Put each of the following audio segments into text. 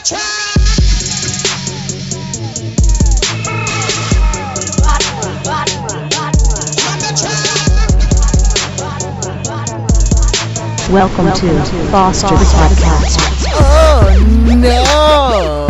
Welcome to Foster's Podcast. Oh no!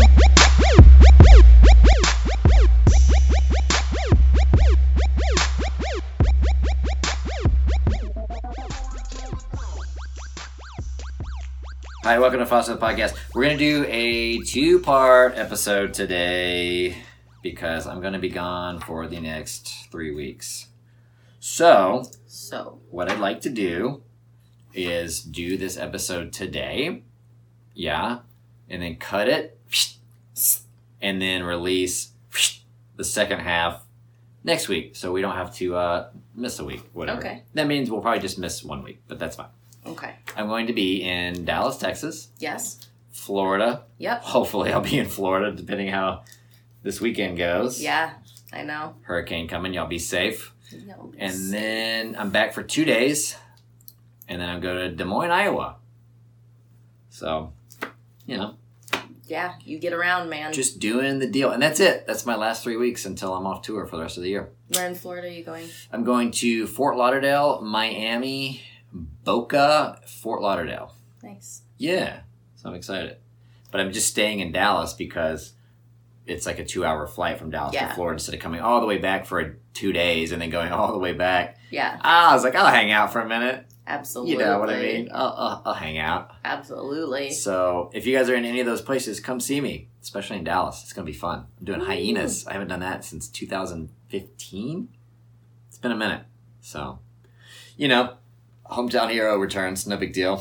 Hi, welcome to Foster's Podcast. We're going to do a 2-part episode today because I'm going to be gone for the next 3 weeks. So, what I'd like to do is do this episode today, and then cut it, and then release the second half next week, so we don't have to miss a week, whatever. Okay. That means we'll probably just miss 1 week, but that's fine. Okay. I'm going to be in Dallas, Texas. Yes. Florida. Yep. Hopefully I'll be in Florida, depending how this weekend goes. Yeah, I know. Hurricane coming, y'all be safe. No, And then I'm back for 2 days, and then I'll go to Des Moines, Iowa. So, Yeah, you get around, man. just doing the deal. And that's it. That's my last 3 weeks until I'm off tour for the rest of the year. Where in Florida are you going? I'm going to Fort Lauderdale, Miami, Boca, Fort Lauderdale. Nice. Yeah, so I'm excited. But I'm just staying in Dallas because it's like a 2-hour flight from Dallas to Florida instead of coming all the way back for 2 days and then going all the way back. Yeah. I was like, I'll hang out for a minute. Absolutely. You know what I mean? I'll hang out. Absolutely. So if you guys are in any of those places, come see me, especially in Dallas. It's going to be fun. I'm doing Hyenas. I haven't done that since 2015. It's been a minute. So, hometown hero returns. No big deal.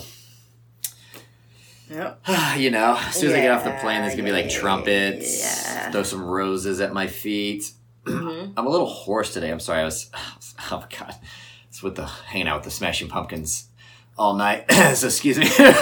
Yep. As soon as I get off the plane, there's going to be like trumpets. Yeah. Throw some roses at my feet. Mm-hmm. I'm a little hoarse today. I'm sorry. Oh my God. It's with hanging out with the Smashing Pumpkins all night. So excuse me.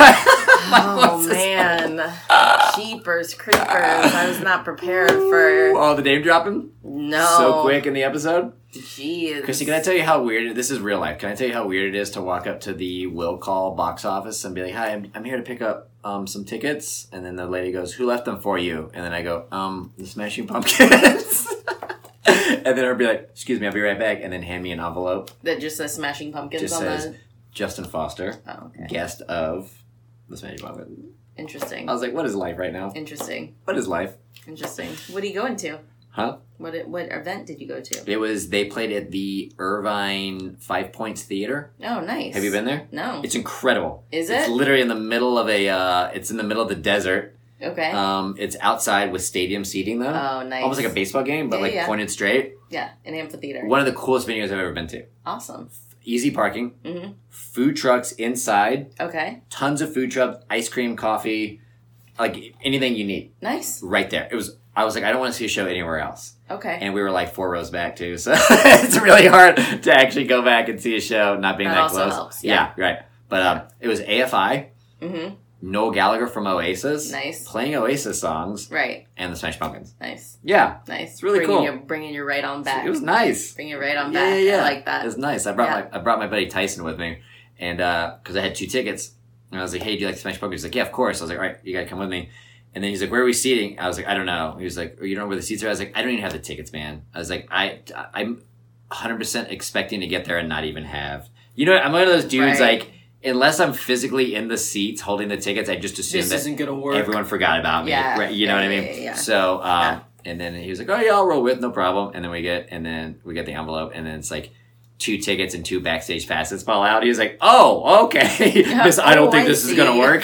Oh, man. Jeepers creepers. I was not prepared for... Oh, the name dropping? No. So quick in the episode? Jeez. Chrissy, can I tell you how weird this is real life? Can I tell you how weird it is to walk up to the Will Call box office and be like, hi, I'm here to pick up some tickets. And then the lady goes, who left them for you? And then I go, the Smashing Pumpkins. And then her be like, excuse me, I'll be right back. And then hand me an envelope. That just says Smashing Pumpkins Just on says, the... Justin Foster, Oh, okay. guest of the Smashing Pumpkins. Interesting. I was like, what is life right now? Interesting. What is life? Interesting. What are you going to? Huh? What event did you go to? They played at the Irvine 5 Points Theater. Oh, nice. Have you been there? No. It's incredible. Is it? It's literally in the middle of it's in the middle of the desert. Okay. It's outside with stadium seating though. Oh, nice. Almost like a baseball game, but pointed straight. Yeah, an amphitheater. One of the coolest venues I've ever been to. Awesome. Easy parking. Mm-hmm. Food trucks inside. Okay. Tons of food trucks, ice cream, coffee, like anything you need. Nice. Right there. I was like, I don't want to see a show anywhere else. Okay. And we were like 4 rows back too, so it's really hard to actually go back and see a show not being that also close. Helps, yeah. Right. But it was AFI, Mm-hmm. Noel Gallagher from Oasis, Nice. playing Oasis songs, Right. and the Smashing Pumpkins. Nice. Yeah, Nice. It's really cool. Bringing you right on back. it was nice. Bring you right on back. Yeah. I like that. It was nice. I brought my buddy Tyson with me, and because I had 2 tickets, and I was like, "Hey, do you like the Smashing Pumpkins?" He's like, "Yeah, of course." I was like, "All right, you gotta come with me." And then he's like, "Where are we seating?" I was like, "I don't know." He was like, "You don't know where the seats are?" I was like, "I don't even have the tickets, man." I was like, I'm 100% expecting to get there and not even have. I'm one of those dudes like, unless I'm physically in the seats holding the tickets, I just assume This that isn't gonna work. everyone forgot about me. Yeah. Right? You know what I mean? Yeah. So, and then he was like, "Oh yeah, I'll roll with, no problem." And then we get the envelope, and then it's like 2 tickets and 2 backstage passes fall out. He was like, "Oh, okay. I don't think this is gonna work."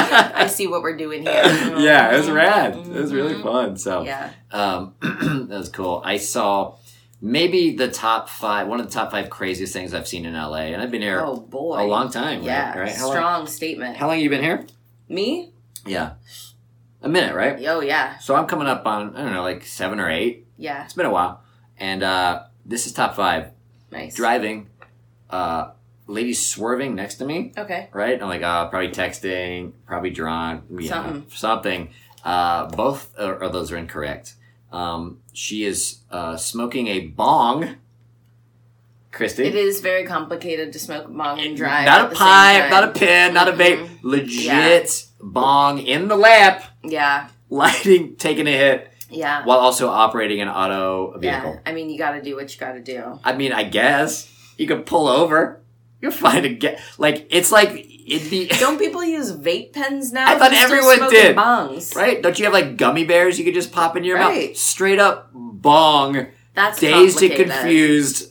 I see what we're doing here. Yeah, it was rad. It was really fun. So, Yeah. that was cool. I saw maybe one of the top 5 craziest things I've seen in LA, and I've been here Oh boy. a long time. Yeah. Right? Strong statement. How long have you been here? Me? Yeah, a minute, right? Oh yeah. So I'm coming up on, I don't know, like 7 or 8. Yeah. It's been a while. And this is top 5. Nice. Driving, ladies swerving next to me, Okay. right? I'm like, probably texting, probably drunk, something. Both of those are incorrect. She is smoking a bong. Christy? It is very complicated to smoke a bong and drive. Not at a the pipe, same not a time. pin, not a vape. Legit bong in the lap. Yeah. lighting, taking a hit, Yeah. while also operating an auto vehicle. Yeah. I mean, you got to do what you got to do. I mean, I guess you could pull over. You can find it's like it'd be. Don't people use vape pens now? I thought Who's still everyone smoking did. Bongs? Right? Don't you have like gummy bears you could just pop in your Right. mouth? Straight up bong. That's Dazed and complicated. Confused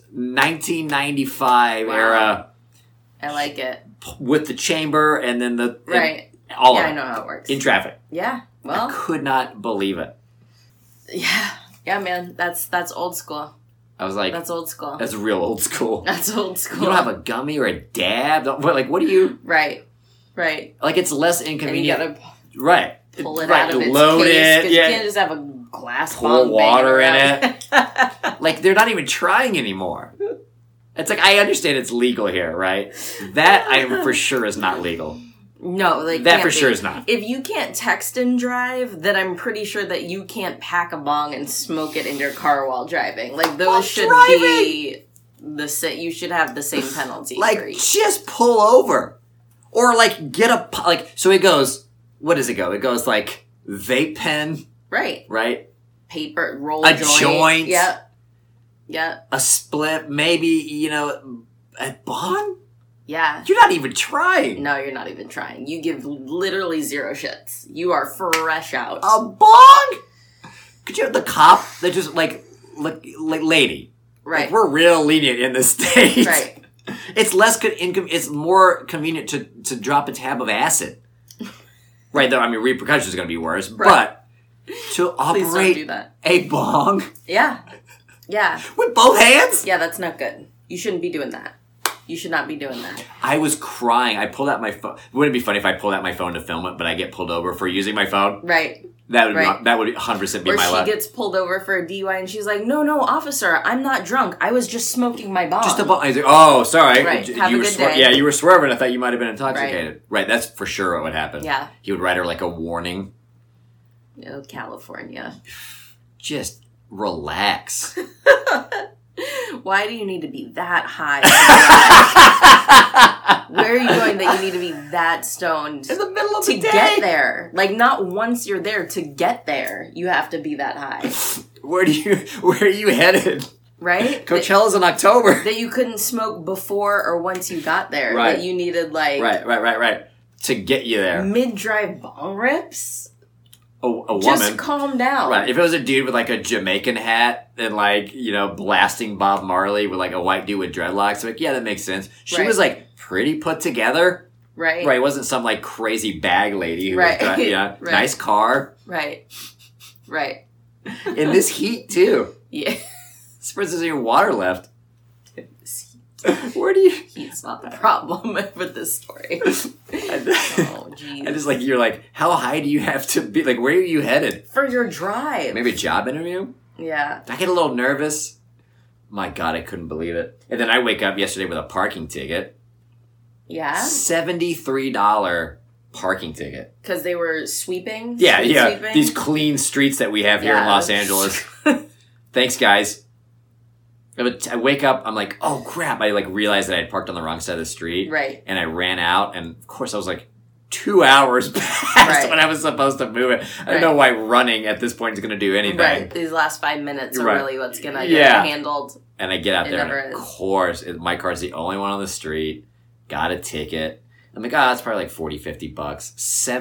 1995 Wow. era I like it. with the chamber and then the Right. all Yeah, of I it know how it works. in traffic. Yeah. I Well, could not believe it. yeah. Yeah, man. That's old school. I was like, That's old school. that's real old school. That's old school. You don't have a gummy or a dab. What do you Right. Right. like? It's less And you inconvenient, gotta right? pull it right. out of its Load case, it. 'cause Yeah. you can't just have a glass Pour bong water in it. Like they're not even trying anymore. It's like I understand it's legal here, right? That I am for sure is not legal. No, they That can't for be. sure is not. If you can't text and drive, then I'm pretty sure that you can't pack a bong and smoke it in your car while driving. Like those While should driving? be you should have the same penalty. for Like each. just pull over, or like get a so it goes. What does it go? It goes like vape pen, Right. right? Paper, roll A joint. joint. Yeah. Yeah. A split, maybe a bong. Yeah. You're not even trying. No, you're not even trying. You give literally zero shits. You are fresh out. A bong? Could you have the cop that just like lady? Right. Like, we're real lenient in this state. Right. It's less it's more convenient to drop a tab of acid. Right, though, I mean, repercussions are going to be worse. Right. But to Please don't do operate that. a bong Yeah. Yeah. with both hands? Yeah, that's not good. You shouldn't be doing that. You should not be doing that. I was crying. I pulled out my phone. Wouldn't it be funny if I pulled out my phone to film it, but I get pulled over for using my phone? Right. That would Right. be, that would 100% be Or my she luck. gets pulled over for a DUI and she's like, no, officer, I'm not drunk. I was just smoking my bong. Just a bong. I was like, oh, sorry. Right. Have you a were good day. Yeah, you were swerving. I thought you might have been intoxicated. Right. That's for sure what would happen. Yeah. He would write her like a warning. Oh, California. Just relax. Why do you need to be that high? Where are you going that you need to be that stoned In the middle of to the day. get there? Like, not once you're there, to get there, you have to be that high. Where are you headed? Right? Coachella's in October. That you couldn't smoke before or once you got there. Right. That you needed, like, Right. To get you there. mid-drive bong rips? A Just woman. calm down. Right. If it was a dude with like a Jamaican hat and like, blasting Bob Marley with like a white dude with dreadlocks, like, yeah, that makes sense. She Right. was like pretty put together. Right? Right. It wasn't some like crazy bag lady who Right. was, Right. nice car. Right. Right. In this heat too. Yeah. Surprised there's any water left. Where do you... He's not the problem with this story. Oh, jeez. I just like, you're like, how high do you have to be? Like, where are you headed? For your drive. Maybe a job interview? Yeah. I get a little nervous. My God, I couldn't believe it. And then I wake up yesterday with a parking ticket. Yeah? $73 parking ticket. Because they were sweeping? Yeah, Street yeah. sweeping? These clean streets that we have here in Yeah. Los Angeles. Thanks, guys. I wake up, I'm like, oh crap. I like realized that I had parked on the wrong side of the street. Right. And I ran out, and of course I was like 2 hours past Right. when I was supposed to move it. I don't know why running at this point is going to do anything. Right. These last 5 minutes are Right. really what's going to Yeah. get handled. And I get out It there, never and of is. course, my car's the only one on the street. Got a ticket. I'm like, that's probably like $40, $50.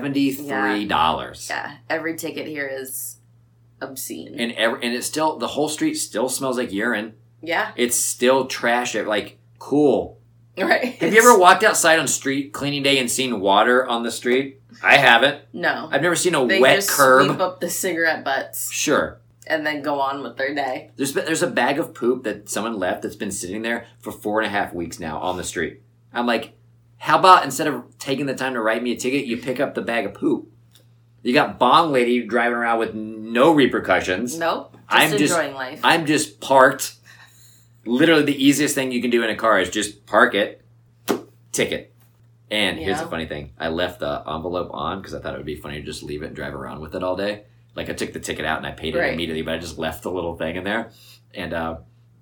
$73. Yeah. Every ticket here is obscene. And it's still, the whole street still smells like urine. Yeah. It's still trash. Like, cool. Right. Have you ever walked outside on street cleaning day and seen water on the street? I haven't. No. I've never seen a They wet just curb. sweep up the cigarette butts Sure. and then go on with their day. There's a bag of poop that someone left that's been sitting there for 4.5 weeks now on the street. I'm like, how about instead of taking the time to write me a ticket, you pick up the bag of poop? You got bong lady driving around with no repercussions. Nope. I'm just- Enjoying life. I'm just parked. Literally the easiest thing you can do in a car is just park it, ticket. And here's Yeah. the funny thing. I left the envelope on because I thought it would be funny to just leave it and drive around with it all day. Like I took the ticket out and I paid it Right. immediately, but I just left the little thing in there. And I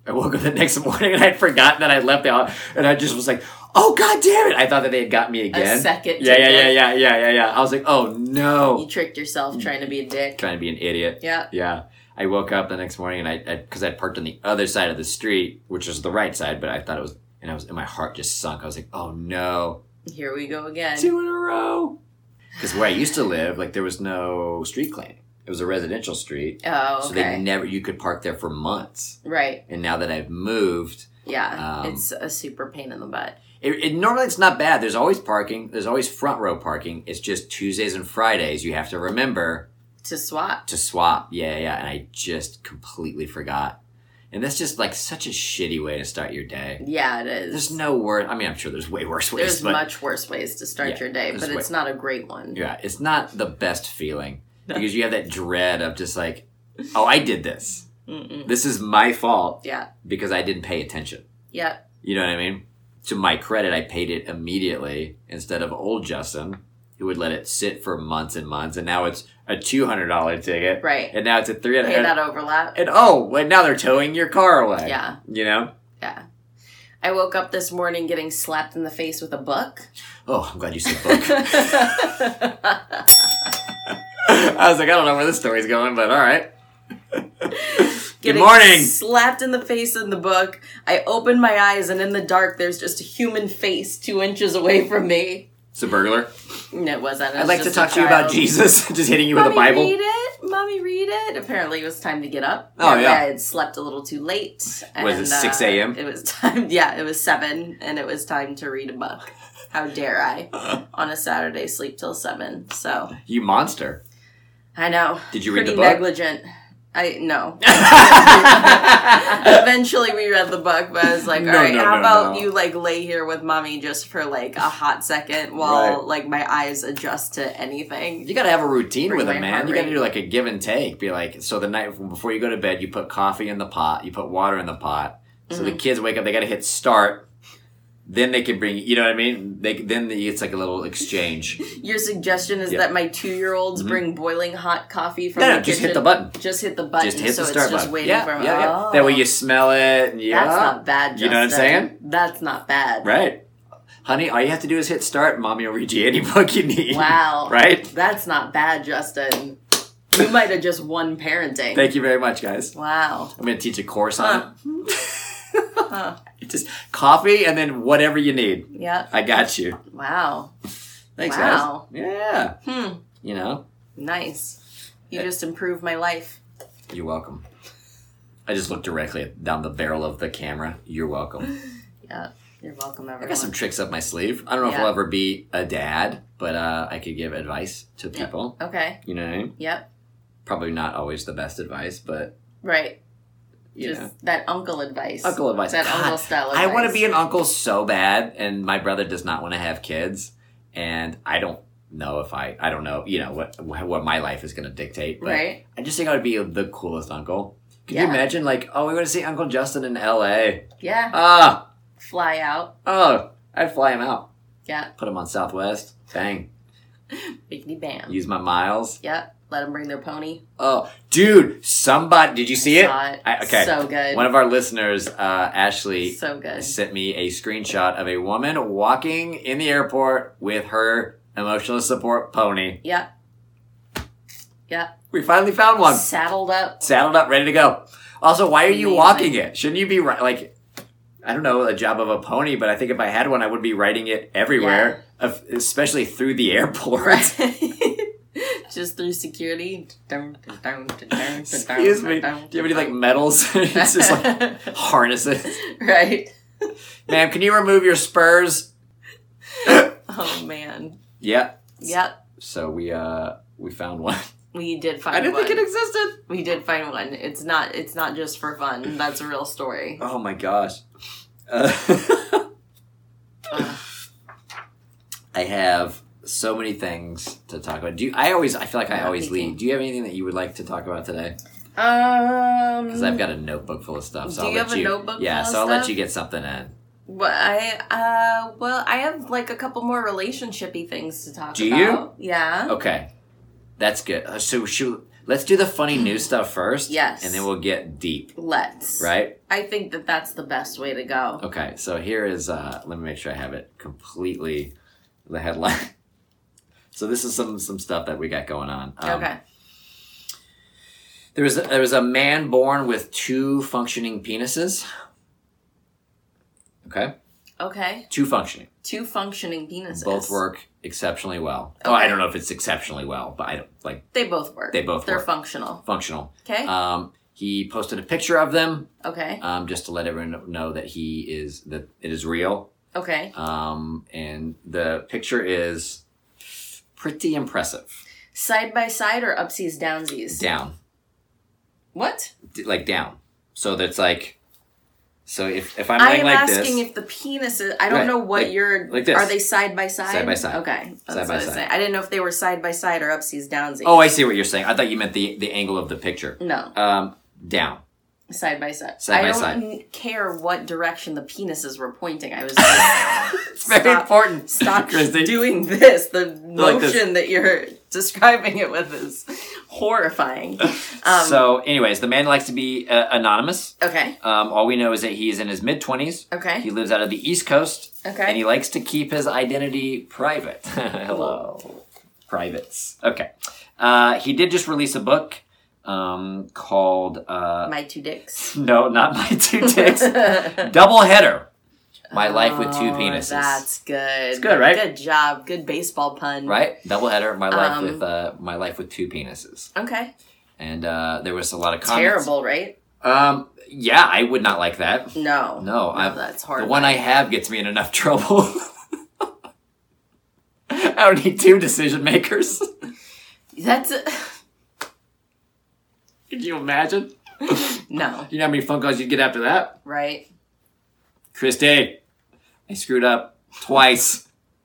I woke up the next morning and I'd forgotten that I left the house, and I just was like, oh, God damn it. I thought that they had got me again. A second Yeah. ticket. I was like, oh, no. You tricked yourself trying to be a dick. Trying to be an idiot. Yeah. Yeah. I woke up the next morning and because I'd parked on the other side of the street, which was the right side, but I thought it was, and my heart just sunk. I was like, oh, no. Here we go again. 2 in a row. Because where I used to live, like, there was no street cleaning. It was a residential street. Oh, okay. So you could park there for months. Right. And now that I've moved. Yeah. It's a super pain in the butt. Normally it's not bad. There's always parking. There's always front row parking. It's just Tuesdays and Fridays. You have to remember. To swap. Yeah. And I just completely forgot. And that's just like such a shitty way to start your day. Yeah, it is. There's no worse. I mean, I'm sure there's way worse ways. There's much worse ways to start your day, but it's not a great one. Yeah, it's not the best feeling. Because you have that dread of just like, oh, I did this. Mm-mm. This is my fault. Yeah. Because I didn't pay attention. Yeah. You know what I mean? To my credit, I paid it immediately instead of old Justin, who would let it sit for months and months. And now it's a $200 ticket. Right. And now it's a $300. Pay that overlap. And now they're towing your car away. Yeah. You know? Yeah. I woke up this morning getting slapped in the face with a book. Oh, I'm glad you said book. I was like, I don't know where this story's going, but all right. Good morning. Slapped in the face in the book. I opened my eyes, and in the dark, there's just a human face 2 inches away from me. It's a burglar. No, it wasn't. I'd like to talk to you about Jesus, just hitting you with a Bible. Mommy, read it. Apparently, it was time to get up. Oh, yeah. I had slept a little too late. Was it 6 a.m.? It was time. Yeah, it was 7, and it was time to read a book. How dare I, on a Saturday, sleep till 7? So you monster. I know. Did you read the book? Pretty negligent. No. Eventually we read the book, but I was like, alright, how about you like lay here with mommy just for like a hot second while like my eyes adjust to anything. You gotta have a routine with it, man. You rate. gotta do like a give and take. Be like, so the night before you go to bed, you put coffee in the pot, you put water in the pot. So the kids wake up, they gotta hit start. Then they can bring, you know what I mean? It's like a little exchange. Your suggestion is that my 2-year-olds bring boiling hot coffee from the kitchen? Just hit the button. Just hit the button. Just hit so the start it's just button. waiting for Yeah. Oh. That way you smell it. And That's not bad, Justin. You know what I'm saying? That's not bad. Right. Honey, all you have to do is hit start and mommy will read you any book you need. Wow. Right? That's not bad, Justin. You might have just won parenting. Thank you very much, guys. Wow. I'm going to teach a course on it. Just coffee and then whatever you need. Yeah. I got you. Wow. Thanks, Wow. guys. Yeah. You know? Nice. You just improved my life. You're welcome. I just looked directly down the barrel of the camera. You're welcome. Yeah. You're welcome, everyone. I got some tricks up my sleeve. I don't know if I'll ever be a dad, but I could give advice to people. Okay. You know what I mean? Yep. Probably not always the best advice, but... Right. You Just know. that uncle advice. Uncle advice. That God, uncle style advice. I want to be an uncle so bad, and my brother does not want to have kids, and I don't know if I don't know, you know, what my life is going to dictate, but right. I just think I would be the coolest uncle. Could Yeah. you imagine, like, oh, we want to see Uncle Justin in L.A. Yeah. Fly out. I'd fly him out. Yeah. Put him on Southwest. Bang. Biggity bam. Use my miles. Yep. Let them bring their pony. Oh, dude, somebody, did you see it? Saw it. Okay. So good. One of our listeners, Ashley, So good. sent me a screenshot of a woman walking in the airport with her emotional support pony. Yep. Yep. We finally found one. Saddled up. Saddled up, ready to go. Also, why are you Amazing. walking it? Shouldn't you be, like, I don't know, a job of a pony, but I think if I had one, I would be riding it everywhere, especially through the airport. Right. Just through security. Excuse me. Do you have any, like, medals? It's just, like, harnesses. Right. Ma'am, can you remove your spurs? Oh, man. Yep. Yep. So we found one. We did find I didn't one. think it existed. We did find one. It's not just for fun. That's a real story. Oh my gosh. I have so many things to talk about. I feel like I always lead. Do you have anything that you would like to talk about today? Because I've got a notebook full of stuff. So do I'll you let have a notebook Yeah, full so of I'll let stuff? you get something in. Well, I have like a couple more relationshipy things to talk about. Do you? Yeah. Okay. That's good. Let's do the funny news stuff first. Yes. And then we'll get deep. Let's. Right? I think that's the best way to go. Okay, so here is, let me make sure I have it completely, the headline. So this is some stuff that we got going on. Okay. There was a man born with 2 functioning penises. Okay? Okay. 2 functioning. 2 functioning penises. Both work exceptionally well. Okay. Oh, I don't know if it's exceptionally well, but I don't like. They both work. They both They're work. functional. Functional. Okay. He posted a picture of them. Okay. Just to let everyone know that that it is real. Okay. And the picture is pretty impressive. Side by side or upsies downsies? Down. What? Like down. So that's like. So if I'm I laying am like asking this, if the penis is. I don't Right, know what like- you're. like this. Are they side by side? Side by side. Okay. That's Side by what I was side. saying. I didn't know if they were side by side or upsies downsies. oh, I see what you're saying. I thought you meant the angle of the picture. No. Down. Side by side. Side by I side. don't care what direction the penises were pointing. I was It's very important. Stop Christy. doing this. The Like this. motion that you're describing it with is horrifying. So, anyways, the man likes to be anonymous. Okay. All we know is that he's in his mid-20s. Okay. He lives out of the East Coast. Okay. And he likes to keep his identity private. Hello. Privates. Okay. He did just release a book called... My 2 dicks. No, not My 2 Dicks. Double Header. My Life with 2 Penises. That's good. It's good, right? Good job. Good baseball pun. Right? Double Header. My Life with 2 Penises. Okay. And there was a lot of comments. Terrible, right? Yeah, I would not like that. No. No, that's hard. The one I have gets me in enough trouble. I don't need 2 decision makers. That's Could you imagine? no. You know how many phone calls you'd get after that? Right. Christy, I screwed up twice.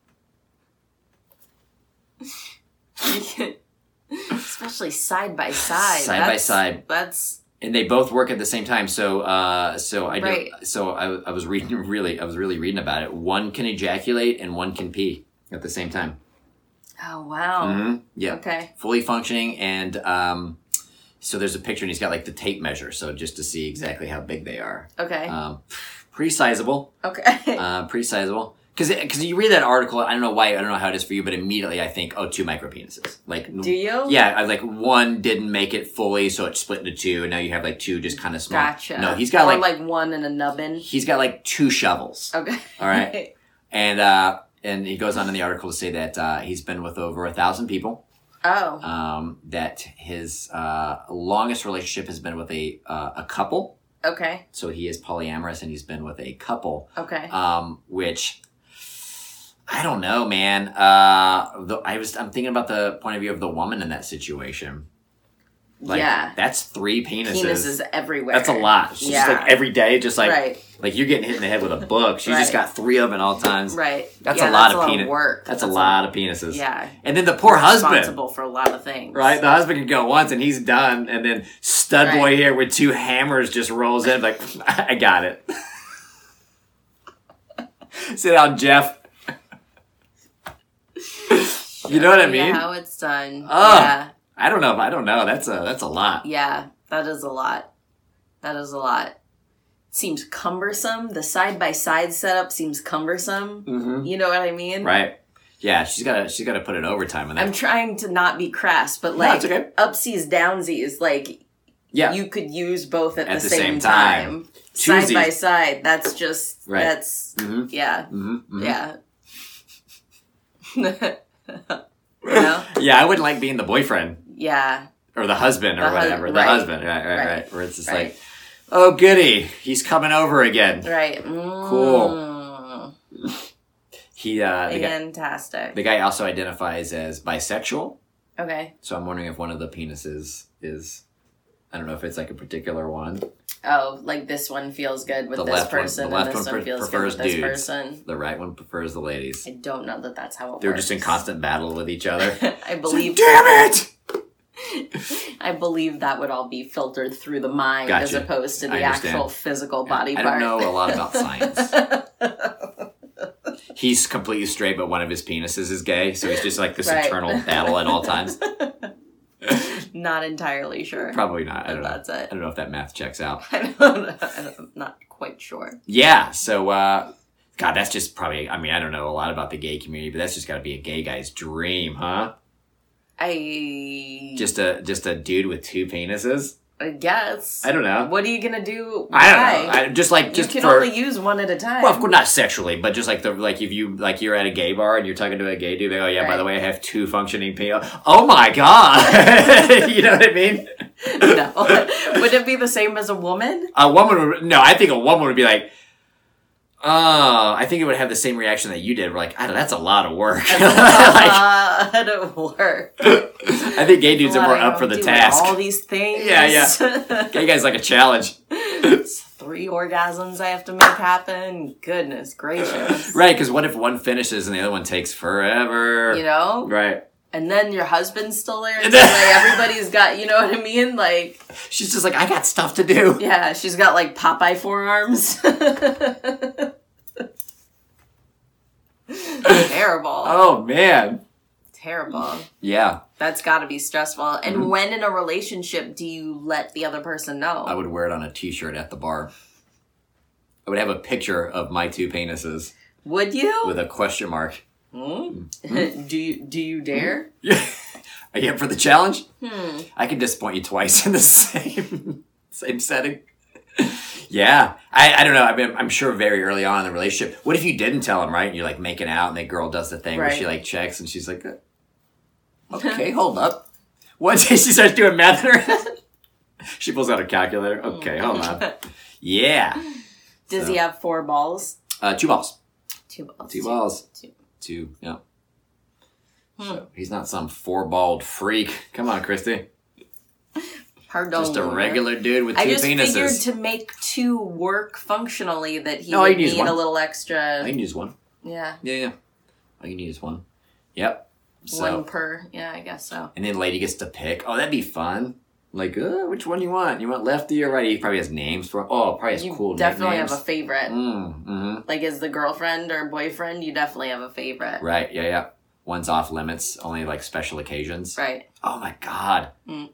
Especially side by side. Side by side. That's And they both work at the same time. So I Right. was really reading about it. One can ejaculate and one can pee at the same time. oh wow. Mm-hmm. Yeah. Okay. Fully functioning, and so there's a picture, and he's got like the tape measure, so just to see exactly how big they are. Okay. Pretty sizable. Okay. Pretty sizable. Because you read that article, I don't know why, I don't know how it is for you, but immediately I think, 2 micropenises. Like, Do you? Yeah, I like one didn't make it fully, so it split into 2, and now you have like 2 just kind of small. Gotcha. No, he's got or like one and a nubbin. he's got like 2 shovels. Okay. All right. And he goes on in the article to say that he's been with over 1,000 people. Oh. That his longest relationship has been with a couple. Okay. So he is polyamorous, and he's been with a couple. Okay. Which I don't know, man. I'm thinking about the point of view of the woman in that situation. Like, yeah. That's 3 penises. Penises everywhere. That's a lot. She's just like every day, just like Right. like you're getting hit in the head with a book. She's just Right. got 3 of them at all times. Right. That's Yeah, a lot that's of penis. work. That's a lot of penises. Yeah. And then the poor husband. Responsible for a lot of things. Right? The husband can go once and he's done, and then stud boy Right. here with 2 hammers just rolls in like, I got it. Sit down, Jeff. You know what I mean? Yeah, how it's done. Oh. Yeah. I don't know. That's a lot. Yeah, that is a lot. That is a lot. Seems cumbersome. The side-by-side setup seems cumbersome. Mm-hmm. You know what I mean? Right. Yeah, she's got to put in overtime on that. I'm trying to not be crass, but No, like it's okay. upsies, downsies, like Yeah. you could use both at the the same same time. time. Side Choosy. by side. That's just Right. that's Mhm. yeah. Mm-hmm. Yeah. You know? Yeah, I wouldn't like being the boyfriend Yeah. or the husband or The hu- whatever. The right. husband. Right. Right. Where it's just Right. like, oh, goody. He's coming over again. Right. Cool. He, Fantastic. the guy also identifies as bisexual. Okay. So I'm wondering if one of the penises is, I don't know if it's like a particular one. Oh, like this one feels good with The this left one- person, the left and this one one feels good prefers with this dudes. person. The right one prefers the ladies. I don't know that that's how it They're works. just in constant battle with each other. I believe. Damn it! I believe that would all be filtered through the mind as Gotcha. opposed to the I understand. actual physical body I part. don't know a lot about science. He's completely straight, but one of his penises is gay, so he's just like this Right. eternal battle at all times. Not entirely sure. Probably not. I don't know. That's it. I don't know if that math checks out. I'm not quite sure. Yeah. So, God, that's just probably. I mean, I don't know a lot about the gay community, but that's just got to be a gay guy's dream, huh? Just a dude with 2 penises. I guess. I don't know. What are you gonna do? I don't know. You can only use one at a time. Well, of course, not sexually, but just if you're at a gay bar and you're talking to a gay dude, they go, yeah, by the way, I have 2 functioning penises. Oh my god! You know what I mean? No. Would it be the same as a woman? A woman would. No, I think a woman would be like, I think it would have the same reaction that you did. We're like, I don't know, that's a lot of work. That's a lot of work. I think gay dudes are more up for the task. All these things. Yeah. Gay guy's like a challenge. It's 3 orgasms I have to make happen. Goodness gracious. Right, because what if one finishes and the other one takes forever? You know? Right. And then your husband's still there. So everybody's got, you know what I mean? She's just like, I got stuff to do. Yeah, she's got Popeye forearms. Terrible. Oh, man. Terrible. Yeah. That's got to be stressful. And when in a relationship do you let the other person know? I would wear it on a t-shirt at the bar. I would have a picture of my 2 penises. Would you? With a question mark. Do you dare? Yeah. Are you up for the challenge? I can disappoint you twice in the same setting. Yeah. I don't know. I'm sure very early on in the relationship. What if you didn't tell him, right? And you're making out and that girl does the thing where she checks and she's like, okay, hold up. One day she starts doing math in her head. She pulls out a calculator. Okay, hold on. Yeah. Does he have 4 balls? 2 balls. 2 balls. 2 balls. 2, yeah. So he's not some 4-balled freak. Come on, Christy. Pardon. Just a regular dude with 2 penises. I just figured to make 2 work functionally that he would need a little extra. I can use 1. Yeah. Yeah. All you need is 1. Yep. So, 1 per. Yeah, I guess so. And then lady gets to pick. Oh, that'd be fun. Which one you want? You want lefty or righty? He probably has names for. Probably has cool names. You definitely have a favorite. Mm-hmm. As the girlfriend or boyfriend, you definitely have a favorite. Right. Yeah. One's off limits. Only special occasions. Right. Oh my god.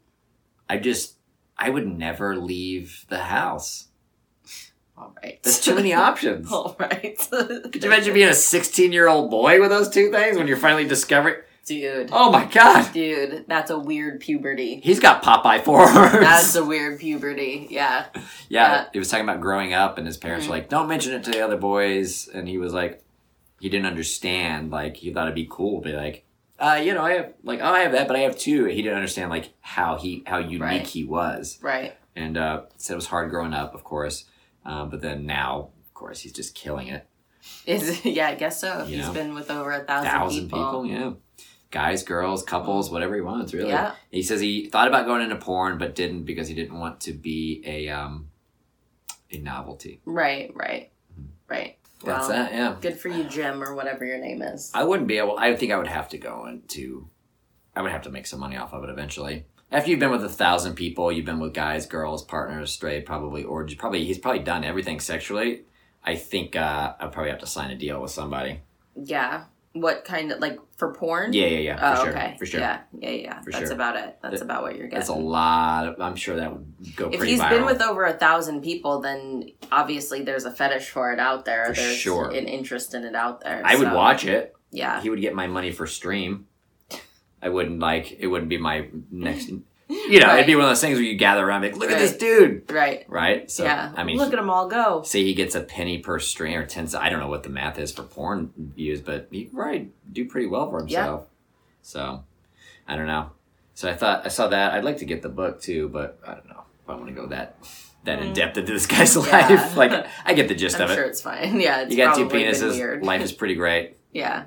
I would never leave the house. All right. There's too many options. All right. Could you imagine being a 16-year-old boy with those 2 things when you're finally discovering? Dude. Oh my god. Dude, that's a weird puberty. He's got Popeye forearms. That's a weird puberty. Yeah. Yeah. He was talking about growing up and his parents were like, don't mention it to the other boys. And he was like, he didn't understand. He thought it'd be cool to be like, I have that, but I have 2. He didn't understand how unique he was. Right. And said it was hard growing up, of course. But then now, of course, he's just killing it. Yeah, I guess so. He's been with over 1,000 people. Yeah. Guys, girls, couples, whatever he wants, really. Yeah. He says he thought about going into porn, but didn't because he didn't want to be a novelty. Right. That's well, that, yeah. Good for you, Jim, or whatever your name is. I wouldn't be able. I think I would have to go into. I would have to make some money off of it eventually. After you've been with 1,000 people, you've been with guys, girls, partners, straight, he's probably done everything sexually. I think I'd probably have to sign a deal with somebody. Yeah. What kind of, for porn? Yeah. Oh, for okay. For sure. Yeah. That's about it. That's about what you're getting. That's a lot. I'm sure that would go pretty viral. If he's been with over 1,000 people, then obviously there's a fetish for it out there. There's an interest in it out there. I would watch it. Yeah. He would get my money for stream. I wouldn't it wouldn't be my next, it'd be one of those things where you gather around and be like, look at this dude. Right. Right? So, I mean, look at them all go. Say he gets a penny per stream or 10 cents. I don't know what the math is for porn views, but he probably do pretty well for himself. Yeah. So, I don't know. So I saw that. I'd like to get the book too, but I don't know if I want to go that in depth into this guy's life. I get the gist of it. I'm sure it's fine. Yeah, it's you got 2 probably penises. Been weird. Life is pretty great. Yeah.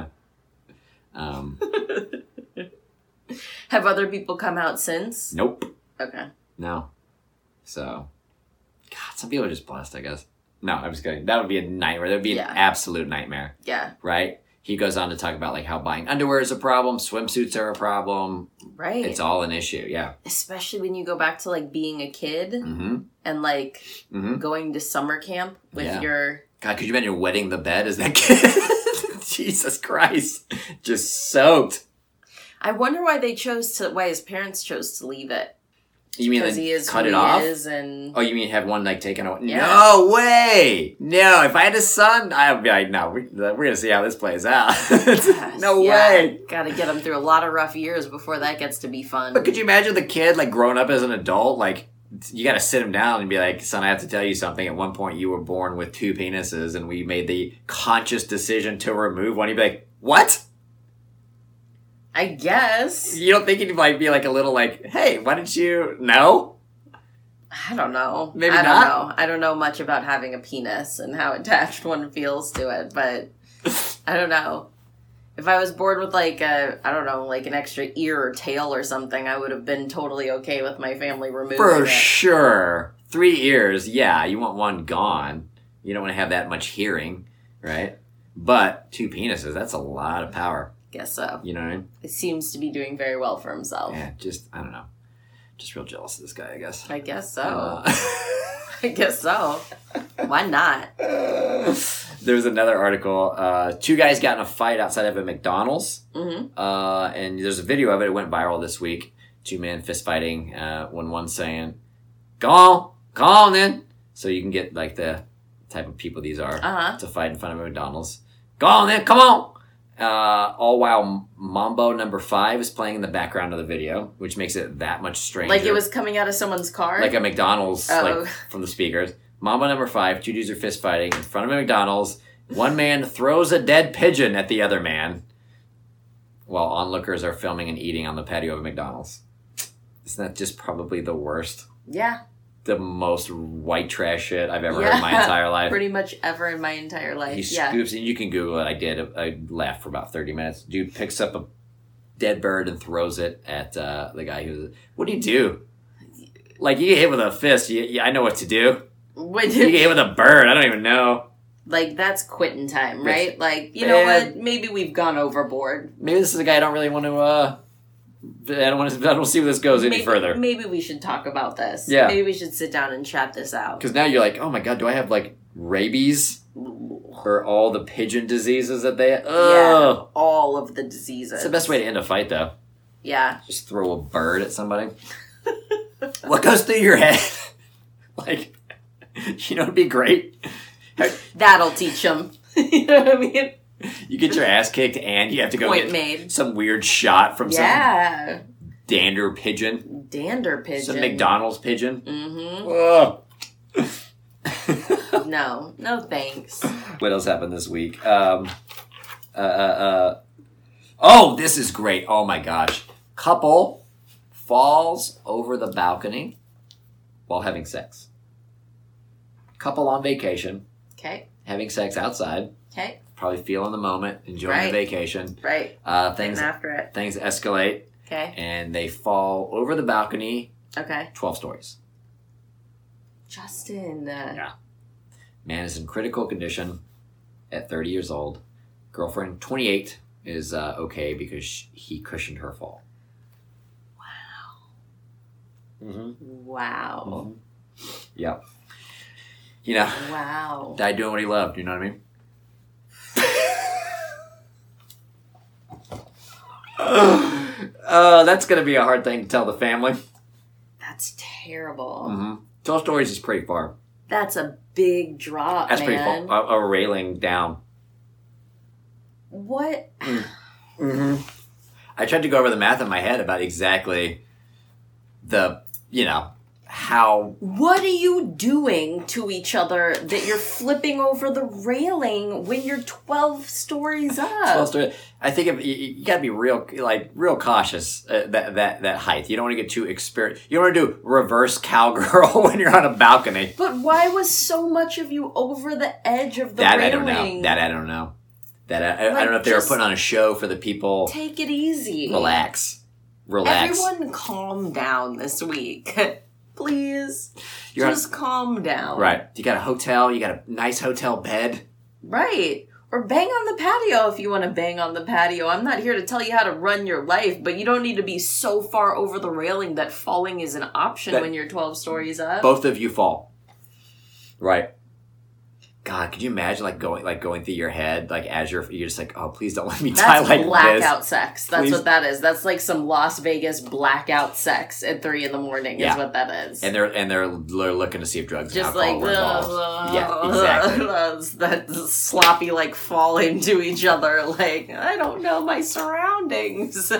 Have other people come out since? Nope. Okay. No. So, God, some people are just blessed, I guess. No, I'm just kidding. That would be a nightmare. That would be an absolute nightmare. Yeah. Right? He goes on to talk about how buying underwear is a problem, swimsuits are a problem. Right. It's all an issue, yeah. Especially when you go back to being a kid and going to summer camp with your... God, could you imagine wetting the bed as that kid? Jesus Christ. Just soaked. I wonder why his parents chose to leave it. You mean he is cut it off? And... Oh, you mean have one like taken away? Yeah. No way! No, if I had a son, I'd be like, no, we're gonna see how this plays out. No way! Gotta get him through a lot of rough years before that gets to be fun. But could you imagine the kid like growing up as an adult? Like, you gotta sit him down and be like, son, I have to tell you something. At one point, you were born with 2 penises, and we made the conscious decision to remove one. You'd be like, what? I guess. You don't think he might be like a little like, hey, why didn't you know? I don't know. Maybe I not. don't know. I don't know much about having a penis and how attached one feels to it, but I don't know. If I was born with like an extra ear or tail or something, I would have been totally okay with my family removing For it. sure. 3 ears, yeah, you want one gone. You don't want to have that much hearing, right? But 2 penises, that's a lot of power. Guess so. You know what I mean? It seems to be doing very well for himself. Yeah, I don't know. Just real jealous of this guy, I guess. I guess so. I guess so. Why not? There's another article. 2 guys got in a fight outside of a McDonald's. Mm-hmm. And there's a video of it. It went viral this week. 2 men fist fighting. When one's saying, go on then. So you can get like the type of people these are to fight in front of a McDonald's. Go on then, come on. All while Mambo number 5 is playing in the background of the video, which makes it that much stranger. Like it was coming out of someone's car? Like a McDonald's, like from the speakers. Mambo number 5, 2 dudes are fist fighting in front of a McDonald's. One man throws a dead pigeon at the other man, while onlookers are filming and eating on the patio of a McDonald's. Isn't that just probably the worst? Yeah. The most white trash shit I've ever heard in my entire life. Pretty much ever in my entire life. He scoops, and you can Google it. I did. I laughed for about 30 minutes. Dude picks up a dead bird and throws it at the guy who's. What do you do? Like, you get hit with a fist. I know what to do. You get hit with a bird. I don't even know. Like, that's quitting time, right? Like, you know what? Maybe we've gone overboard. Maybe this is a guy I don't really want to. I don't see where this goes any further. Maybe we should talk about this. Yeah. Maybe we should sit down and chat this out. Because now you're like, oh my god, do I have like rabies? Or all the pigeon diseases that they have? Yeah, all of the diseases. It's the best way to end a fight, though. Yeah. Just throw a bird at somebody. What goes through your head? Like, you know, it'd be great. That'll teach them. You know what I mean? You get your ass kicked and you have to go get some weird shot from some dander pigeon. Dander pigeon. Some McDonald's pigeon. Mm-hmm. No thanks. What else happened this week? Oh, this is great. Oh my gosh. Couple falls over the balcony while having sex. Couple on vacation. Okay. Having sex outside. Okay. Probably feeling the moment, enjoying the vacation. Right. Things after it. Things escalate. Okay. And they fall over the balcony. Okay. 12 stories. Justin. Yeah. Man is in critical condition at 30 years old. Girlfriend, 28, is okay because he cushioned her fall. Wow. Mm-hmm. Wow. Mm-hmm. Yep. You know. Wow. Died doing what he loved, you know what I mean? That's going to be a hard thing to tell the family. That's terrible. Mm-hmm. 12 stories is pretty far. That's a big drop, That's man. pretty far. A railing down. What? Mm-hmm. I tried to go over the math in my head about exactly how... What are you doing to each other that you're flipping over the railing when you're 12 stories up? 12 stories. I think you got to be real cautious that height. You don't want to get too experienced. You don't want to do reverse cowgirl when you're on a balcony. But why was so much of you over the edge of the railing? I don't know. I don't know. I don't know if they were putting on a show for the people. Take it easy. Relax. Everyone calm down this week. Please. Just calm down. Right. You got a hotel. You got a nice hotel bed. Right. Or bang on the patio if you want to bang on the patio. I'm not here to tell you how to run your life, but you don't need to be so far over the railing that falling is an option when you're 12 stories up. Both of you fall. Right. God, could you imagine going through your head as you're just like, oh, please don't let me die That's like blackout this. sex. That's Please. what that is. That's like some Las Vegas blackout sex at 3 a.m. is what that is. And they're looking to see if drugs Just and alcohol like were involved. Yeah, exactly. that sloppy falling to each other. Like, I don't know my surroundings.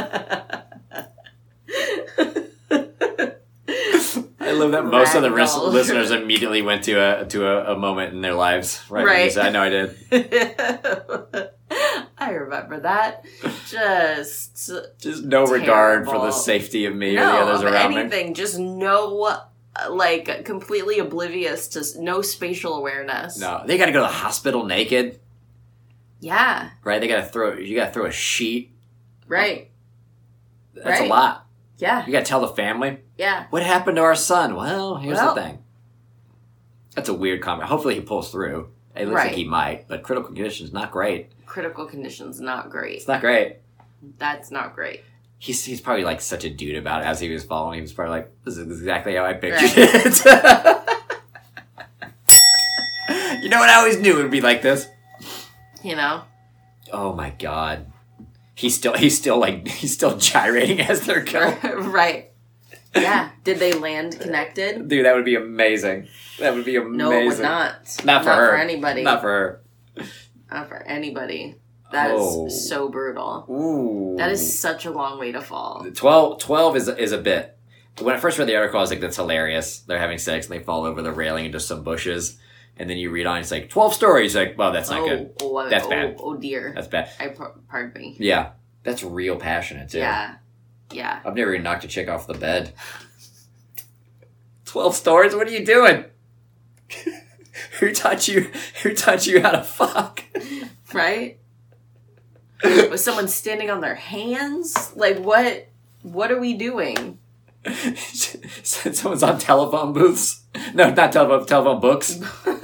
I love that most of the Ragdoll. listeners immediately went to a moment in their lives. Right. Right. You said, I know I did. I remember that. Just no regard for terrible. the safety of me or the others of around anything. me. Just no, completely oblivious to no spatial awareness. No, they got to go to the hospital naked. Yeah. Right. You got to throw a sheet. Right. That's Right. a lot. Yeah. You got to tell the family. Yeah. What happened to our son? Well, here's Well. the thing. That's a weird comment. Hopefully he pulls through. It looks like Right. he might, but critical conditions not great. Critical conditions not great. It's not great. That's not great. He's probably such a dude about it as he was following. He was probably like, "This is exactly how I pictured Right. it." You know what? I always knew it would be like this. You know. Oh my god, he's still gyrating as they're going. Right. Yeah. Did they land connected? Dude, that would be amazing. That would be amazing. No, it would not. Not for her. For anybody. Not for her. Not for anybody. That Oh. is so brutal. Ooh. That is such a long way to fall. 12 is a bit. When I first read the article, I was like, that's hilarious. They're having sex and they fall over the railing into some bushes. And then you read on, it's like, 12 stories. Like, well, that's not good. That's bad. Oh dear. That's bad. Pardon me. Yeah. That's real passionate, too. Yeah. Yeah. I've never even knocked a chick off the bed. 12 stories? What are you doing? Who taught you how to fuck? Right? Was someone standing on their hands? Like, what are we doing? Someone's on telephone booths? No, not telephone books.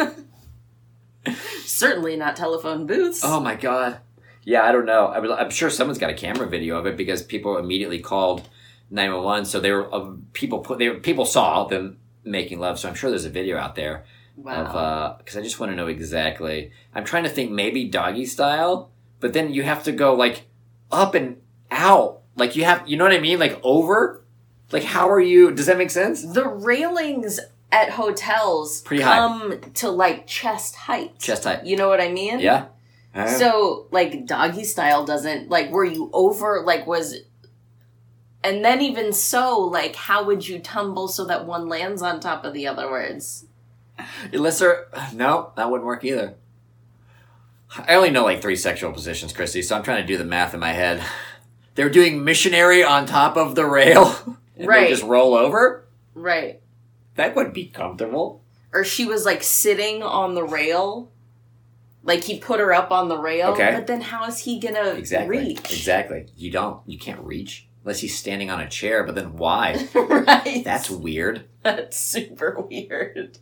Certainly not telephone booths. Oh my god. Yeah, I don't know. I'm sure someone's got a camera video of it because people immediately called 911. So they were people saw them making love. So I'm sure there's a video out there Wow. because I just want to know exactly. I'm trying to think maybe doggy style, but then you have to go up and out. You know what I mean? Over. How are you? Does that make sense? The railings at hotels Pretty high. come to chest height. Chest height. You know what I mean? Yeah. So doggy style doesn't were you over was, and then even so how would you tumble so that one lands on top of the other words? Unless no, that wouldn't work either. I only know 3 sexual positions, Christy, so I'm trying to do the math in my head. They're doing missionary on top of the rail. And Right. They just roll over? Right. That would be comfortable. Or she was sitting on the rail. He put her up on the rail. Okay. But then how is he gonna Exactly. reach? Exactly. You can't reach. Unless he's standing on a chair, but then why? Right. That's weird. That's super weird.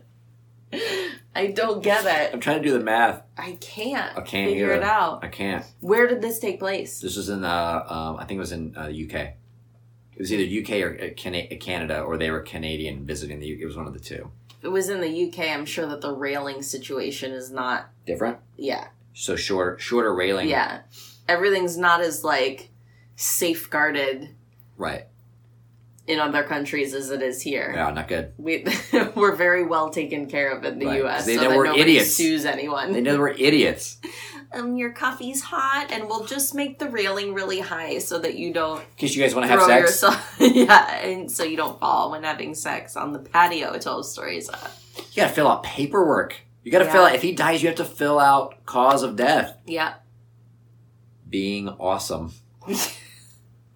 I don't get it. I'm trying to do the math. I can't. I can't figure either. it out. I can't. Where did this take place? This was in I think it was in the UK. It was either UK or Canada, or they were Canadian visiting the UK. It was one of the two. If it was in the UK, I'm sure that the railing situation is not. Different? Yeah. So shorter railing. Yeah. Everything's not as safeguarded Right. in other countries as it is here. Yeah, not good. We're very well taken care of in the Right, 'cause U.S. they so know that we're nobody idiots. sues anyone. They know we're idiots. Your coffee's hot, and we'll just make the railing really high so that you don't In case you guys want to have throw sex. yourself. Yeah, and so you don't fall when having sex on the patio. 12 stories up. You gotta fill out paperwork. You gotta Yeah. fill out, if he dies, you have to fill out cause of death. Yeah. Being awesome.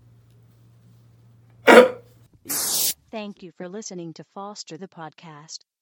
Thank you for listening to Foster the Podcast.